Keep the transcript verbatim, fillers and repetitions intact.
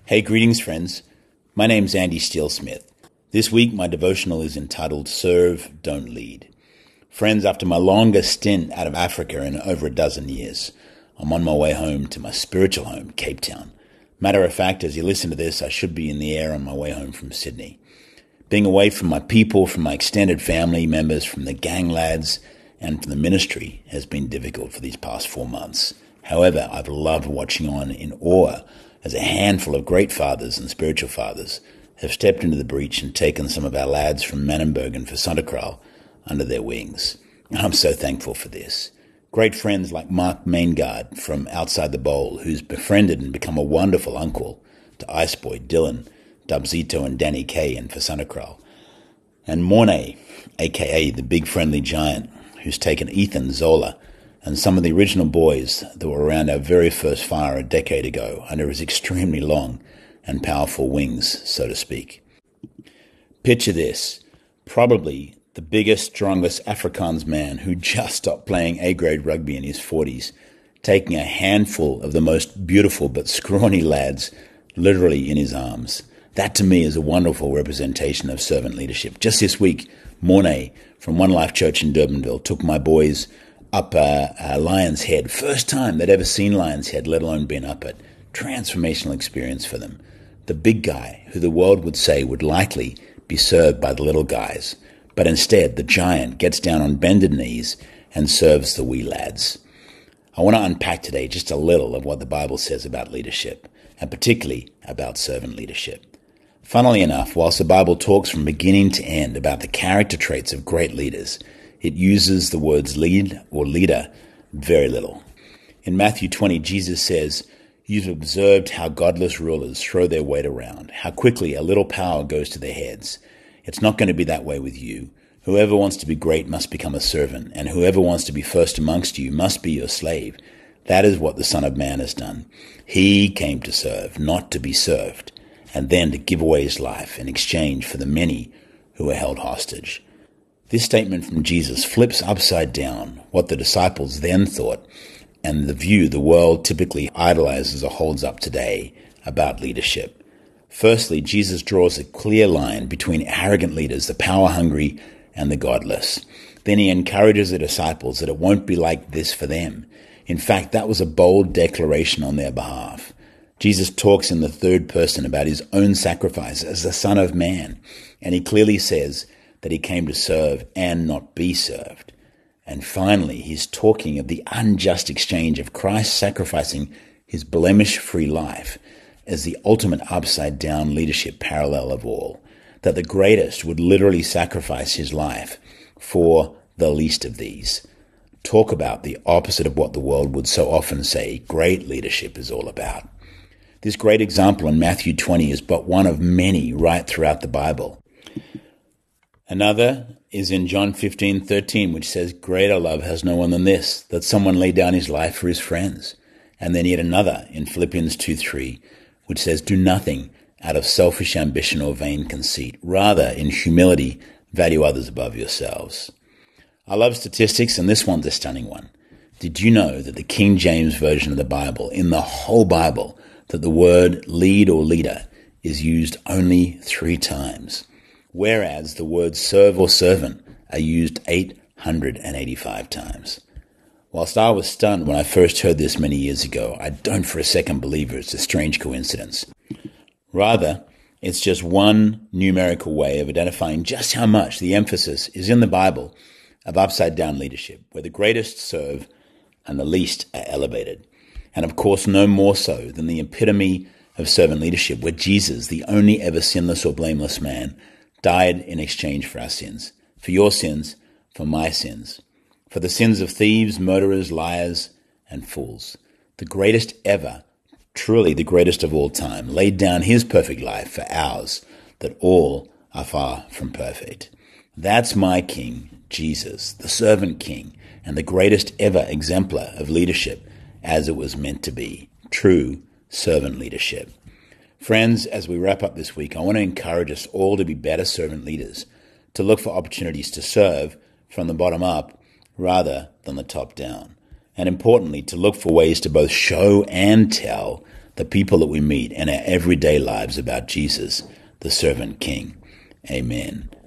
Hey, greetings, friends. My name's Andy Steele-Smith. This week, my devotional is entitled Serve, Don't Lead. Friends, after my longest stint out of Africa in over a dozen years, I'm on my way home to my spiritual home, Cape Town. Matter of fact, as you listen to this, I should be in the air on my way home from Sydney. Being away from my people, from my extended family members, from the gang lads, and from the ministry has been difficult for these past four months. However, I've loved watching on in awe as a handful of great fathers and spiritual fathers have stepped into the breach and taken some of our lads from Manenberg and Versanderkraal under their wings. And I'm so thankful for this. Great friends like Mark Maingard from Outside the Bowl, who's befriended and become a wonderful uncle to Iceboy, Dylan, Dubzito and Danny Kay in Versanderkraal. And Mornay, a k a the Big Friendly Giant, who's taken Ethan, Zola, and some of the original boys that were around our very first fire a decade ago under his extremely long and powerful wings, so to speak. Picture this, probably the biggest, strongest Afrikaans man who just stopped playing A-grade rugby in his forties, taking a handful of the most beautiful but scrawny lads literally in his arms. That to me is a wonderful representation of servant leadership. Just this week, Mornay from One Life Church in Durbanville took my boys up uh, uh, Lion's Head. First time they'd ever seen Lion's Head, let alone been up it. Transformational experience for them. The big guy, who the world would say would likely be served by the little guys, but instead the giant gets down on bended knees and serves the wee lads. I want to unpack today just a little of what the Bible says about leadership, and particularly about servant leadership. Funnily enough, whilst the Bible talks from beginning to end about the character traits of great leaders, it uses the words lead or leader very little. In Matthew twenty, Jesus says, "You've observed how godless rulers throw their weight around, how quickly a little power goes to their heads. It's not going to be that way with you. Whoever wants to be great must become a servant, and whoever wants to be first amongst you must be your slave. That is what the Son of Man has done. He came to serve, not to be served, and then to give away his life in exchange for the many who are held hostage." This statement from Jesus flips upside down what the disciples then thought and the view the world typically idolizes or holds up today about leadership. Firstly, Jesus draws a clear line between arrogant leaders, the power-hungry, and the godless. Then he encourages the disciples that it won't be like this for them. In fact, that was a bold declaration on their behalf. Jesus talks in the third person about his own sacrifice as the Son of Man, and he clearly says that he came to serve and not be served. And finally, he's talking of the unjust exchange of Christ sacrificing his blemish-free life as the ultimate upside-down leadership parallel of all, that the greatest would literally sacrifice his life for the least of these. Talk about the opposite of what the world would so often say great leadership is all about. This great example in Matthew twenty is but one of many right throughout the Bible. Another is in John fifteen thirteen, which says, "Greater love has no one than this, that someone lay down his life for his friends." And then yet another in Philippians two three, which says, "Do nothing out of selfish ambition or vain conceit. Rather, in humility, value others above yourselves." I love statistics, and this one's a stunning one. Did you know that the King James Version of the Bible, in the whole Bible, that the word lead or leader is used only three times, whereas the words serve or servant are used eight hundred eighty-five times. Whilst I was stunned when I first heard this many years ago, I don't for a second believe it's a strange coincidence. Rather, it's just one numerical way of identifying just how much the emphasis is in the Bible of upside-down leadership, where the greatest serve and the least are elevated. And of course, no more so than the epitome of servant leadership, where Jesus, the only ever sinless or blameless man, died in exchange for our sins, for your sins, for my sins, for the sins of thieves, murderers, liars, and fools. The greatest ever, truly the greatest of all time, laid down his perfect life for ours, that all are far from perfect. That's my King, Jesus, the servant king, and the greatest ever exemplar of leadership as it was meant to be, true servant leadership. Friends, as we wrap up this week, I want to encourage us all to be better servant leaders, to look for opportunities to serve from the bottom up rather than the top down. And importantly, to look for ways to both show and tell the people that we meet, and our everyday lives about Jesus, the servant king. Amen.